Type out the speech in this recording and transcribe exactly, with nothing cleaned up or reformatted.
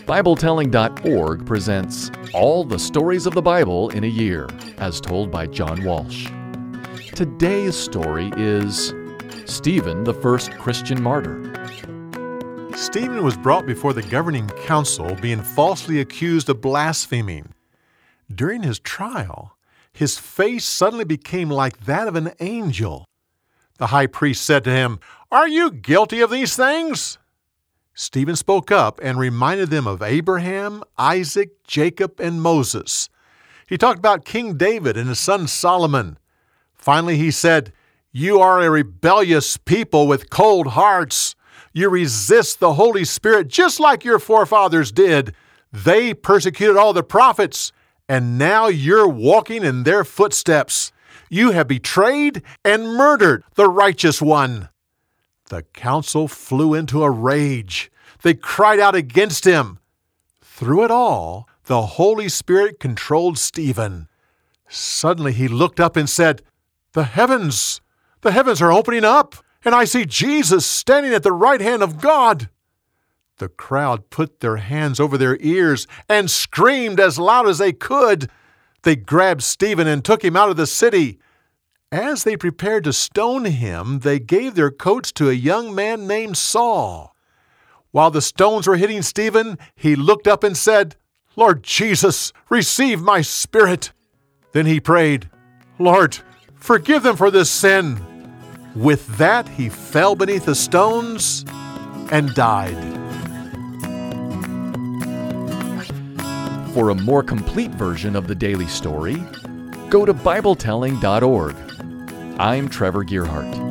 Bible Telling dot org presents All the Stories of the Bible in a Year, as told by John Walsh. Today's story is Stephen, the first Christian martyr. Stephen was brought before the governing council, being falsely accused of blaspheming. During his trial, his face suddenly became like that of an angel. The high priest said to him, "Are you guilty of these things?" Stephen spoke up and reminded them of Abraham, Isaac, Jacob, and Moses. He talked about King David and his son Solomon. Finally, he said, "You are a rebellious people with cold hearts. You resist the Holy Spirit just like your forefathers did. They persecuted all the prophets, and now you're walking in their footsteps. You have betrayed and murdered the righteous one." The council flew into a rage. They cried out against him. Through it all, the Holy Spirit controlled Stephen. Suddenly he looked up and said, "The heavens, the heavens are opening up, and I see Jesus standing at the right hand of God." The crowd put their hands over their ears and screamed as loud as they could. They grabbed Stephen and took him out of the city. As they prepared to stone him, they gave their coats to a young man named Saul. While the stones were hitting Stephen, he looked up and said, "Lord Jesus, receive my spirit." Then he prayed, "Lord, forgive them for this sin." With that, he fell beneath the stones and died. For a more complete version of the daily story, go to Bible Telling dot org. I'm Trevor Gearhart.